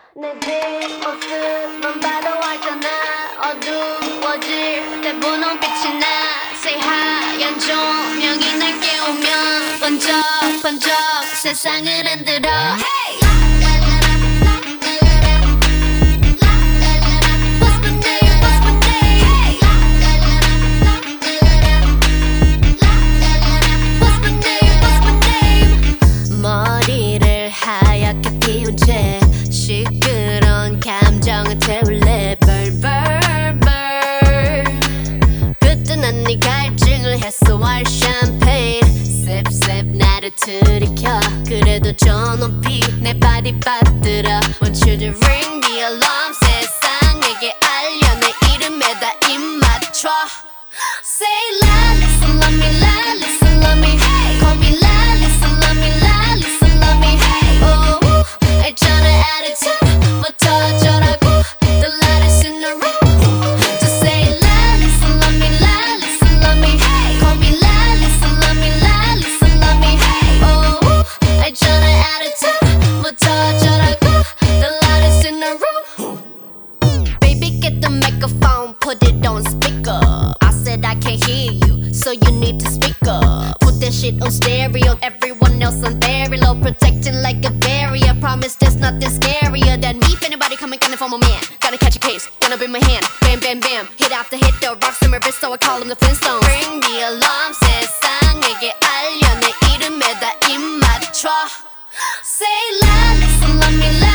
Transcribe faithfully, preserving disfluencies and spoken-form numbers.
내 뒷모습만 봐도 알잖아. 어두워질 때 분홍빛이 나. 새하얀 조명이 날 깨우면 번쩍번쩍 세상을 흔들어. Hey! 머리를 하얗게 피운 채 시끄러운 감정을 태울래. Burn burn burn. 그때 난 네 갈증을 해소할 샴페인 Sip sip 나를 들이켜. 그래도 저 높이 내 발이 빠뜨려. Want you to ring the alarm. 세상에게 알려 내 이름에다 입 맞춰. Say la, listen, love me, la, listen, love me. Hey, call me la, listen, love me, la, listen, love me. Hey, oh, 알잖아 attitude부터 어쩌라고. The lightest in the room. Just say la, listen, love me, la, listen, love me. Hey, call me la, listen, love me, la, listen, love me. Hey, oh, 알잖아 attitude부터 어쩌라고. The lightest in the room. Baby, get the microphone, put it on speaker. I can't hear you, so you need to speak up. Put that shit on stereo, everyone else on very low, protecting like a barrier. Promise there's nothing scarier than me. If anybody coming gunning for my man, gotta catch a case, gonna be my hand. Bam bam bam, hit after hit, the rocks in my wrist, so I call them the Flintstones. Ring the alarm, 세상에게 알려 내 이름에다 입 맞춰. Say la, listen, love me, la.